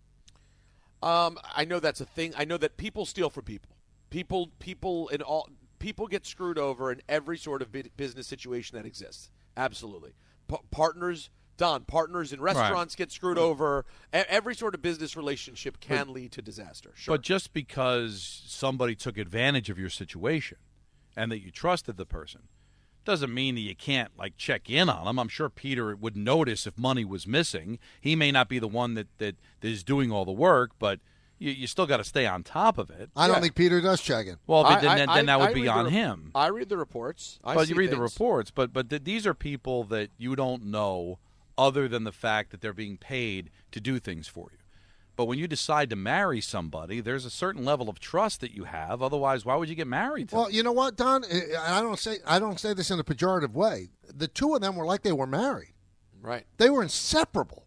Um, I know that's a thing. I know that people steal from people. People, people, in all people get screwed over in every sort of bu- business situation that exists. Absolutely, P- partners, Don, partners in restaurants get screwed over. E- every sort of business relationship can But- lead to disaster. Sure. But just because somebody took advantage of your situation and that you trusted the person doesn't mean that you can't, like, check in on them. I'm sure Peter would notice if money was missing. He may not be the one that, that, that is doing all the work, but you, you still got to stay on top of it. I don't think Peter does check in. Well, I- then, I- then, I- then that would I be read the on re- him. I read the reports. I But see you read the things. reports. But but th- these are people that you don't know other than the fact that they're being paid to do things for you. But when you decide to marry somebody, there's a certain level of trust that you have. Otherwise, why would you get married to Well, them? you know what, Don? I I don't say I don't say this in a pejorative way. The two of them were like they were married. Right. They were inseparable.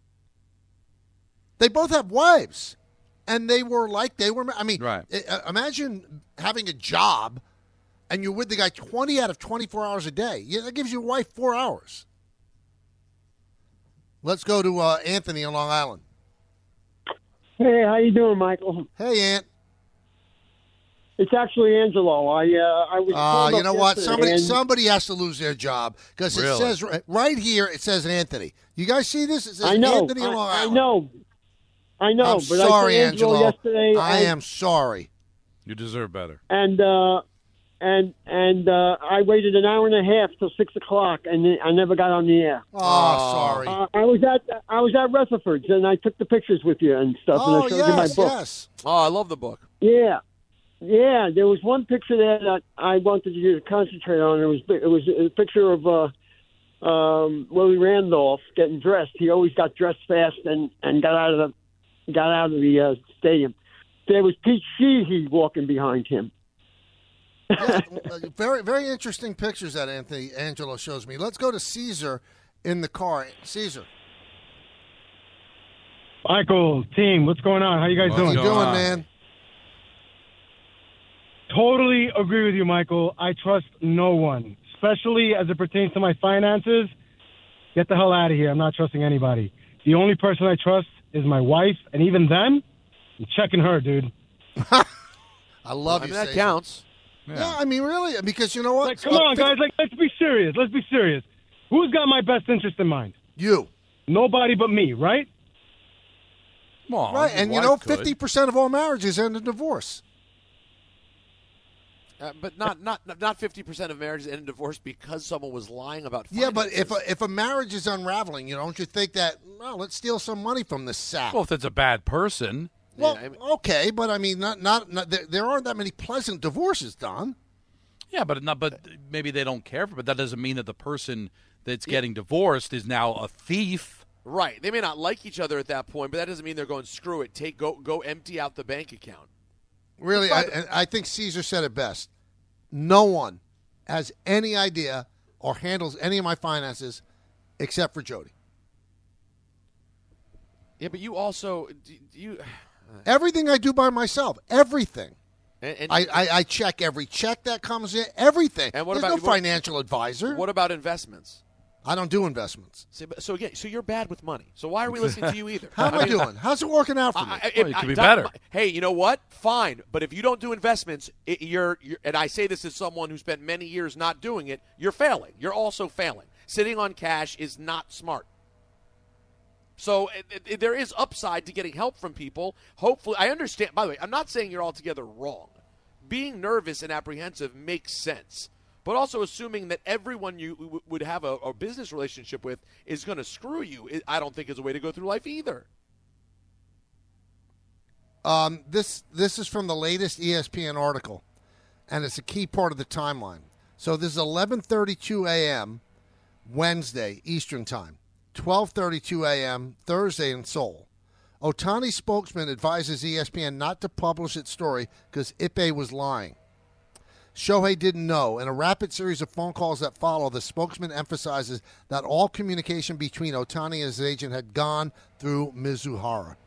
They both have wives, and they were like they were. ma- I mean, Right. i- imagine having a job, and you're with the guy twenty out of twenty-four hours a day. Yeah, that gives your wife four hours. Let's go to uh, Anthony on Long Island. Hey, how you doing, Michael? Hey, Ant. It's actually Angelo. I uh, I was. Uh, called you up know what? yesterday Somebody and- somebody has to lose their job because it Really? says ri- right here. It says Anthony. You guys see this? It says I know. Anthony on Long I, I Island. know. I know. I'm but sorry, I saw Angelo, Angelo. yesterday. I and, am sorry. You deserve better. And uh, and and uh, I waited an hour and a half till six o'clock, and I never got on the air. Oh, sorry. Uh, I was at I was at Rutherford's, and I took the pictures with you and stuff, and I showed you my book. Oh, I love the book. Yeah, yeah. There was one picture there that I wanted you to concentrate on. It was it was a picture of uh, um, Willie Randolph getting dressed. He always got dressed fast and, and got out of the got out of the uh, stadium. there was Pete Sheehy walking behind him. Yeah, very, very interesting pictures that Anthony Angelo shows me. Let's go to Caesar in the car. Caesar. Michael, team, what's going on? How you guys What's doing? you doing, man? Totally agree with you, Michael. I trust no one, especially as it pertains to my finances. Get the hell out of here. I'm not trusting anybody. The only person I trust is my wife, and even then, I'm checking her, dude. I love I you, mean, that Caesar. counts. Yeah. yeah, I mean, really, because you know what? Like, come on, guys. Like, let's be serious. Let's be serious. Who's got my best interest in mind? You. Nobody but me, right? Well, right, and you know, fifty percent of all marriages end in divorce. Uh, but not not not fifty percent of marriages end in divorce because someone was lying about finances. Yeah, but if a, if a marriage is unraveling, you know, don't you think that, well, let's steal some money from this sap? Well, if it's a bad person. Well, yeah, I mean, okay, but I mean, not not, not there, there aren't that many pleasant divorces, Don. Yeah, but not. But maybe they don't care for. But that doesn't mean that the person that's getting divorced is now a thief. Right. They may not like each other at that point, but that doesn't mean they're going, screw it, take go go empty out the bank account. Really, I, I think Caesar said it best. No one has any idea or handles any of my finances except for Jody. Yeah, but you also do you everything I do by myself, everything. And, and I, I, I check every check that comes in, everything. And what There's about no financial advisor? What about investments? I don't do investments. So, so again, so you're bad with money. So why are we listening to you either? How am I, I mean, doing? How's it working out for me? I, I, well, it could I, be I, better. Hey, you know what? Fine, but if you don't do investments, it, you're, you're. And I say this as someone who spent many years not doing it. You're failing. You're also failing. Sitting on cash is not smart. So it, it, there is upside to getting help from people. Hopefully, I understand. By the way, I'm not saying you're altogether wrong. Being nervous and apprehensive makes sense. But also assuming that everyone you w- would have a, a business relationship with is going to screw you, I don't think is a way to go through life either. Um, this this is from the latest E S P N article, and it's a key part of the timeline. So this is eleven thirty-two a.m. Wednesday Eastern Time, twelve thirty-two a.m. Thursday in Seoul. Ohtani spokesman advises E S P N not to publish its story because Ippei was lying. Shohei didn't know. In a rapid series of phone calls that follow, the spokesman emphasizes that all communication between Ohtani and his agent had gone through Mizuhara.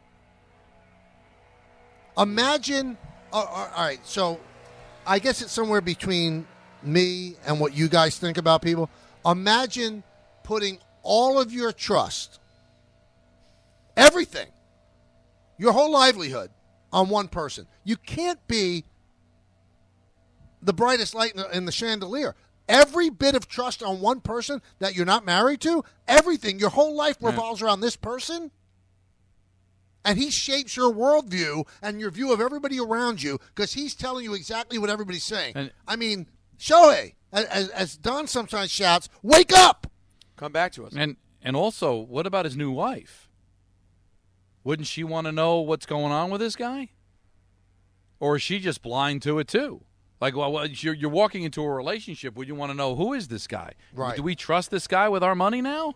Imagine, uh, all right, so I guess it's somewhere between me and what you guys think about people. Imagine putting all of your trust, everything, your whole livelihood on one person. You can't be the brightest light in the chandelier. Every bit of trust on one person that you're not married to, everything, your whole life revolves around this person, and he shapes your worldview and your view of everybody around you because he's telling you exactly what everybody's saying. And, I mean, Shohei, as, as Don sometimes shouts, wake up! Come back to us. And and also, what about his new wife? Wouldn't she want to know what's going on with this guy? Or is she just blind to it too? Like, well, you're, you're walking into a relationship. Would you want to know, who is this guy? Right. Do we trust this guy with our money now?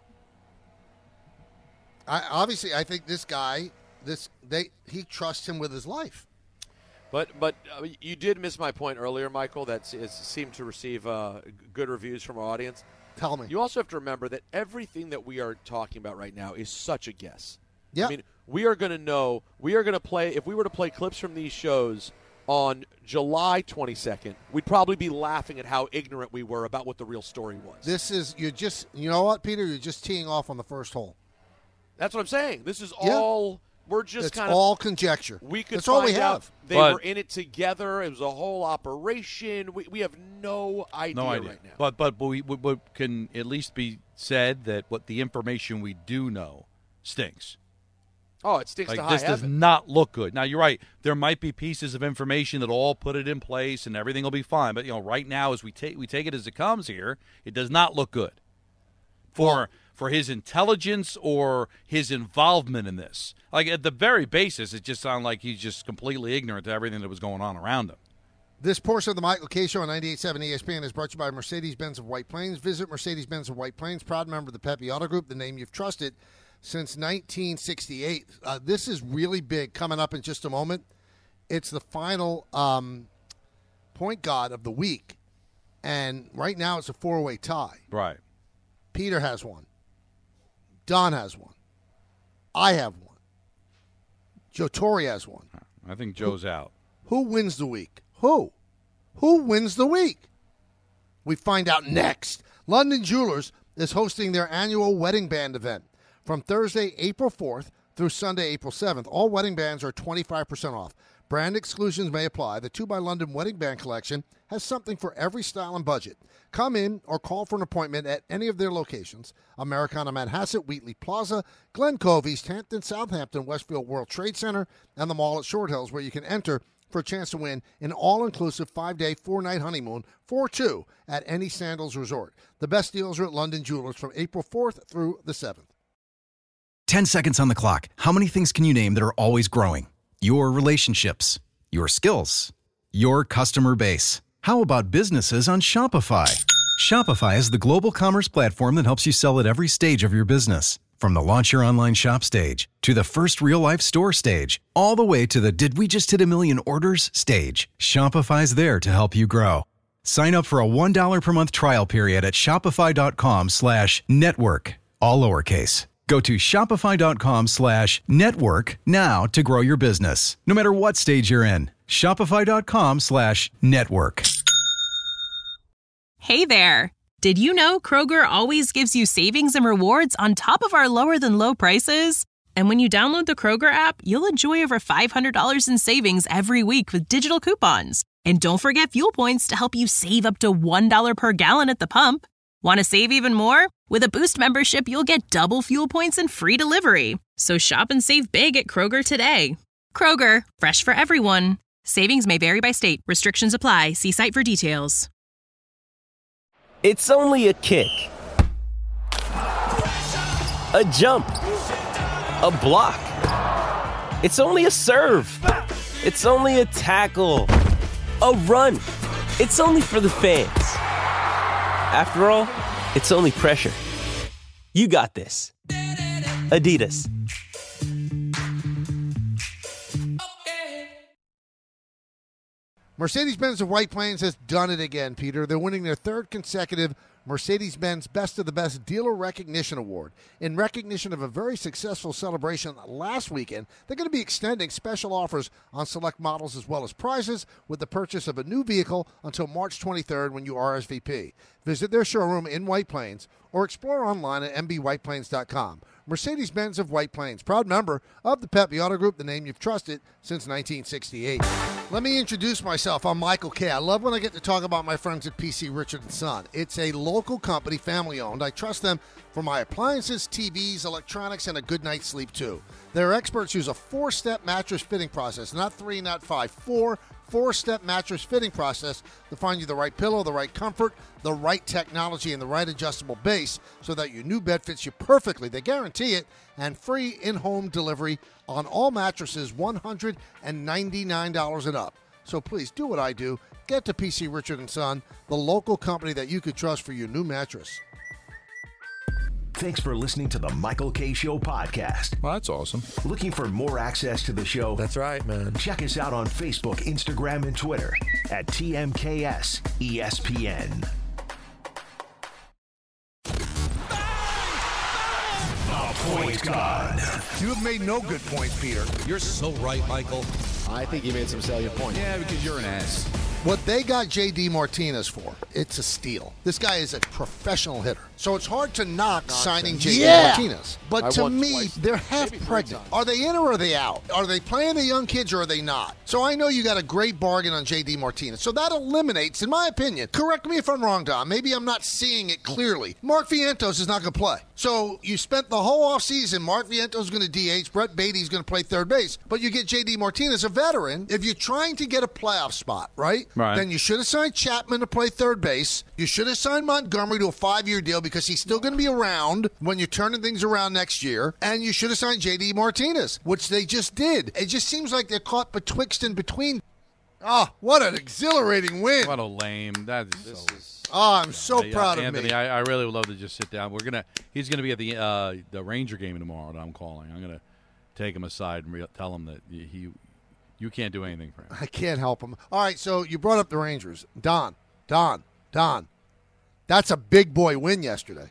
I, obviously, I think this guy, this they he trusts him with his life. But but uh, you did miss my point earlier, Michael, that s- seemed to receive uh, good reviews from our audience. Tell me. You also have to remember that everything that we are talking about right now is such a guess. Yeah. I mean, we are going to know, we are going to play, if we were to play clips from these shows on July twenty-second, we'd probably be laughing at how ignorant we were about what the real story was. This is, you're just, you know what, Peter? You're just teeing off on the first hole. That's what I'm saying. This is Yeah. all, we're just It's kind of. all conjecture. We could That's all find we out have. they But- were in it together. It was a whole operation. We, we have no idea, No idea. right now. But but, but we but, but can at least be said that what the information we do know stinks. Oh, it stinks Like, to high this does heaven. not look good. Now, you're right. There might be pieces of information that all put it in place and everything will be fine. But, you know, right now, as we take we take it as it comes here, it does not look good for for his intelligence or his involvement in this. Like, at the very basis, it just sounded like he's just completely ignorant to everything that was going on around him. This portion of the Michael K. Show on ninety-eight point seven E S P N is brought to you by Mercedes-Benz of White Plains. Visit Mercedes-Benz of White Plains, proud member of the Pepe Auto Group, the name you've trusted since nineteen sixty-eight. Uh, this is really big coming up in just a moment. It's the final um, point guard of the week. And right now it's a four-way tie. Right. Peter has one. Don has one. I have one. Joe Torre has one. I think Joe's who, out. Who wins the week? Who? Who wins the week? We find out next. London Jewelers is hosting their annual wedding band event from Thursday, April fourth through Sunday, April seventh. All wedding bands are twenty-five percent off. Brand exclusions may apply. The two by London wedding band collection has something for every style and budget. Come in or call for an appointment at any of their locations: Americana Manhasset, Wheatley Plaza, Glen Cove, East Hampton, Southampton, Westfield World Trade Center, and the mall at Short Hills, where you can enter for a chance to win an all-inclusive five-day, four-night honeymoon for two at any Sandals resort. The best deals are at London Jewelers from April fourth through the seventh. Ten seconds on the clock. How many things can you name that are always growing? Your relationships, your skills, your customer base. How about businesses on Shopify? Shopify is the global commerce platform that helps you sell at every stage of your business. From the launch your online shop stage to the first real-life store stage, all the way to the did we just hit a million orders stage, Shopify's there to help you grow. Sign up for a one dollar per month trial period at shopify.com slash network, all lowercase. Go to shopify.com slash network now to grow your business, no matter what stage you're in. Shopify.com slash network. Hey there. Did you know Kroger always gives you savings and rewards on top of our lower than low prices? And when you download the Kroger app, you'll enjoy over five hundred dollars in savings every week with digital coupons. And don't forget fuel points to help you save up to one dollar per gallon at the pump. Want to save even more? With a Boost membership, you'll get double fuel points and free delivery. So shop and save big at Kroger today. Kroger, fresh for everyone. Savings may vary by state. Restrictions apply. See site for details. It's only a kick, a jump, a block. It's only a serve. It's only a tackle, a run. It's only for the fans. After all, it's only pressure. You got this. Adidas. Mercedes-Benz of White Plains has done it again, Peter. They're winning their third consecutive Mercedes-Benz Best of the Best Dealer Recognition Award. In recognition of a very successful celebration last weekend, they're going to be extending special offers on select models as well as prizes with the purchase of a new vehicle until March twenty-third when you R S V P. Visit their showroom in White Plains or explore online at m b white plains dot com. Mercedes-Benz of White Plains, proud member of the Pepe Auto Group, the name you've trusted since nineteen sixty-eight. Let me introduce myself. I'm Michael Kay. I love when I get to talk about my friends at P C Richard and Son. It's a local company, family-owned. I trust them for my appliances, T Vs, electronics, and a good night's sleep, too. Their experts use a four-step mattress fitting process, not three, not five, four four-step mattress fitting process to find you the right pillow, the right comfort, the right technology, and the right adjustable base so that your new bed fits you perfectly. They guarantee it, and free in-home delivery on all mattresses, one hundred ninety-nine dollars and up. So please do what I do. Get to P C Richard and Son, the local company that you could trust for your new mattress. Thanks for listening to the Michael Kay Show podcast. Well, that's awesome. Looking for more access to the show? That's right, man. Check us out on Facebook, Instagram, and Twitter at T M K S E S P N. The Point Guard. You have made no good points, Peter. You're so right, Michael. I think he made some salient points. Yeah, because you're an ass. What they got J D Martinez for, it's a steal. This guy is a professional hitter. So it's hard to knock Nonsense. signing J D yeah. Martinez. But I to won me, twice. they're half Maybe three pregnant. times. Are they in or are they out? Are they playing the young kids or are they not? So I know you got a great bargain on J D Martinez. So that eliminates, in my opinion, correct me if I'm wrong, Don. Maybe I'm not seeing it clearly. Mark Vientos is not going to play. So you spent the whole offseason, Mark Vientos is going to D H, Brett Beatty's going to play third base. But you get J D Martinez, a veteran. If you're trying to get a playoff spot, right? Right. Then you should have signed Chapman to play third base. You should have signed Montgomery to a five-year deal because he's still going to be around when you're turning things around next year. And you should have signed J D Martinez, which they just did. It just seems like they're caught betwixt and between. Ah, oh, what an exhilarating win. What a lame. That is so. Oh, I'm so Yeah, proud Anthony, of me. I, I really would love to just sit down. We're gonna. He's gonna be at the uh, the Ranger game tomorrow that I'm calling. I'm gonna take him aside and re- tell him that he You can't do anything for him. I can't help him. All right, so you brought up the Rangers. Don, Don, Don. That's a big boy win yesterday.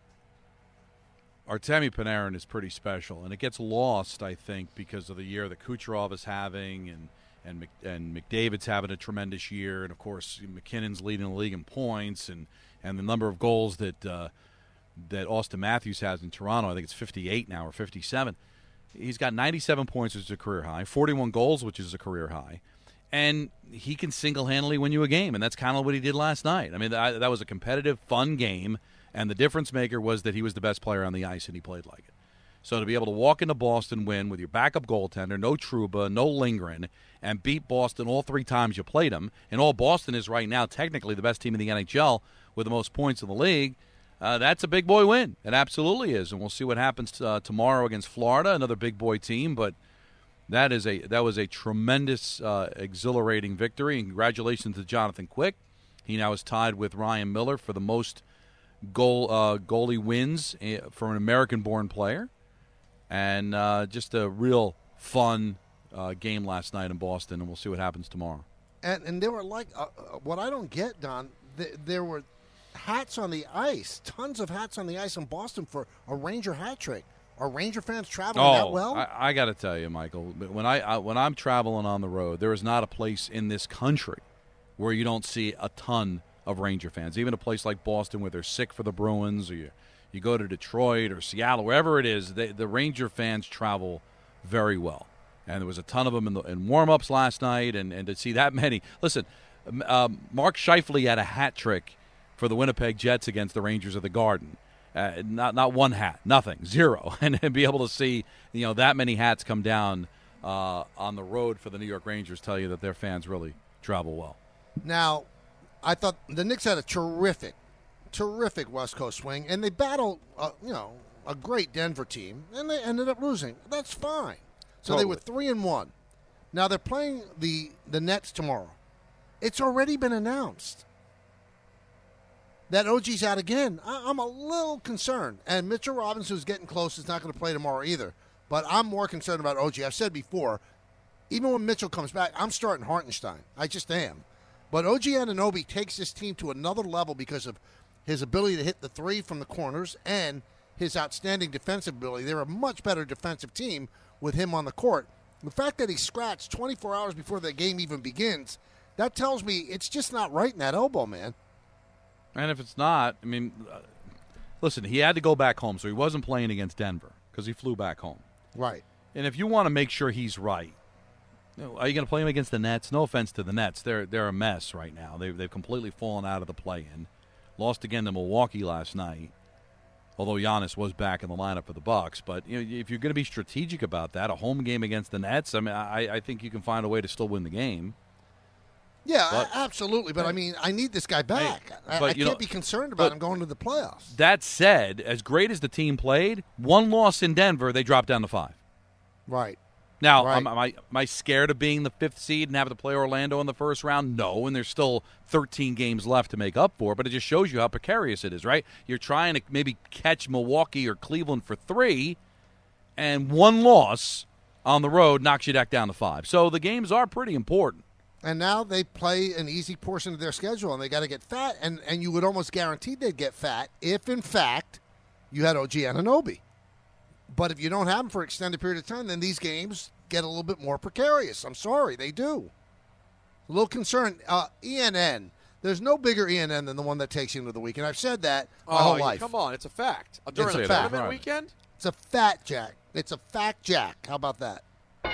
Artemi Panarin is pretty special, and it gets lost, I think, because of the year that Kucherov is having, and and Mc, and McDavid's having a tremendous year, and of course McKinnon's leading the league in points, and, and the number of goals that uh, that Austin Matthews has in Toronto. I think it's fifty-eight now or fifty-seven. He's got ninety-seven points, which is a career high, forty-one goals, which is a career high, and he can single-handedly win you a game, and that's kind of what he did last night. I mean, that, that was a competitive, fun game. And the difference maker was that he was the best player on the ice, and he played like it. So to be able to walk into Boston, win with your backup goaltender, no Trouba, no Lindgren, and beat Boston all three times you played them, and all Boston is right now technically the best team in the N H L with the most points in the league, uh, that's a big boy win. It absolutely is, and we'll see what happens uh, tomorrow against Florida, another big boy team. But that is a that was a tremendous, uh, exhilarating victory, and congratulations to Jonathan Quick. He now is tied with Ryan Miller for the most goal uh, goalie wins for an American-born player, and uh, just a real fun uh, game last night in Boston, and we'll see what happens tomorrow. And and there were like uh, what I don't get, Don. Th- there were hats on the ice, tons of hats on the ice in Boston for a Ranger hat trick. Are Ranger fans traveling oh, that well? I, I got to tell you, Michael, when I, I when I'm traveling on the road, there is not a place in this country where you don't see a ton of Ranger fans. Even a place like Boston where they're sick for the Bruins, or you, you go to Detroit or Seattle, wherever it is, they, the Ranger fans travel very well. And there was a ton of them in, the, in warm-ups last night, and, and to see that many. Listen, um, Mark Scheifele had a hat trick for the Winnipeg Jets against the Rangers of the Garden. Uh, not not one hat, nothing, zero. And, and be able to see you know that many hats come down uh, on the road for the New York Rangers tell you that their fans really travel well. Now, I thought the Knicks had a terrific, terrific West Coast swing, and they battled, uh, you know, a great Denver team, and they ended up losing. That's fine. So totally. They were three and one. Now they're playing the the Nets tomorrow. It's already been announced that O G's out again. I, I'm a little concerned, and Mitchell Robinson, who's getting close, is not going to play tomorrow either. But I'm more concerned about O G. I've said before, even when Mitchell comes back, I'm starting Hartenstein. I just am. But O G Anunoby takes this team to another level because of his ability to hit the three from the corners and his outstanding defensive ability. They're a much better defensive team with him on the court. The fact that he scratched twenty-four hours before the game even begins, that tells me it's just not right in that elbow, man. And if it's not, I mean, uh, listen, he had to go back home, so he wasn't playing against Denver because he flew back home. Right. And if you want to make sure he's right, are you going to play him against the Nets? No offense to the Nets. They're they're a mess right now. They've, they've completely fallen out of the play-in. Lost again to Milwaukee last night, although Giannis was back in the lineup for the Bucks. But you know, if you're going to be strategic about that, a home game against the Nets, I mean, I, I think you can find a way to still win the game. Yeah, but, absolutely. But, I mean, I need this guy back. Hey, I, but, I can't know, be concerned about him going to the playoffs. That said, as great as the team played, one loss in Denver, they dropped down to five. Right. Now, right. am, am, I, am I scared of being the fifth seed and having to play Orlando in the first round? No, and there's still thirteen games left to make up for, but it just shows you how precarious it is, right? You're trying to maybe catch Milwaukee or Cleveland for three, and one loss on the road knocks you back down to five. So the games are pretty important. And now they play an easy portion of their schedule, and they got to get fat, and, and you would almost guarantee they'd get fat if, in fact, you had O G Anunoby. But if you don't have them for an extended period of time, then these games get a little bit more precarious. I'm sorry, they do. A little concerned. Uh, E N N, there's no bigger E N N than the one that takes you into the weekend. I've said that my oh, whole life. Come on, it's a fact. During it's a a fact. tournament weekend? It's a fat jack. It's a fact jack. How about that?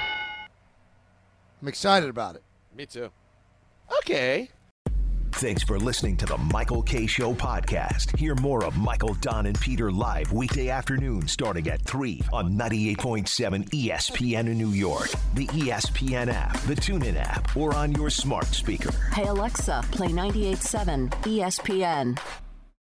I'm excited about it. Me too. Okay. Thanks for listening to the Michael K. Show podcast. Hear more of Michael, Don, and Peter live weekday afternoon starting at three on ninety-eight point seven E S P N in New York, the E S P N app, the TuneIn app, or on your smart speaker. Hey, Alexa, play ninety-eight point seven E S P N.